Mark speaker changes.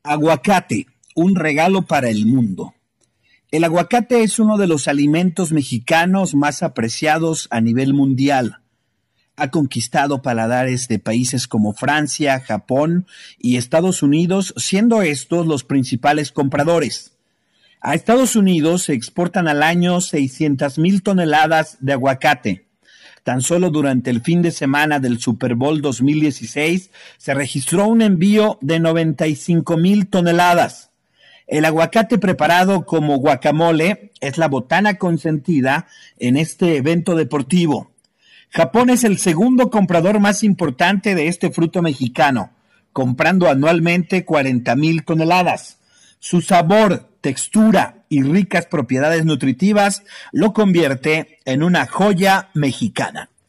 Speaker 1: Aguacate, un regalo para el mundo. El aguacate es uno de los alimentos mexicanos más apreciados a nivel mundial. Ha conquistado paladares de países como Francia, Japón y Estados Unidos, siendo estos los principales compradores. A Estados Unidos se exportan al año 600,000 toneladas de aguacate. Tan solo durante el fin de semana del Super Bowl 2016 se registró un envío de 95,000 toneladas. El aguacate preparado como guacamole es la botana consentida en este evento deportivo. Japón es el segundo comprador más importante de este fruto mexicano, comprando anualmente 40,000 toneladas. Su sabor, textura y ricas propiedades nutritivas lo convierte en una joya mexicana.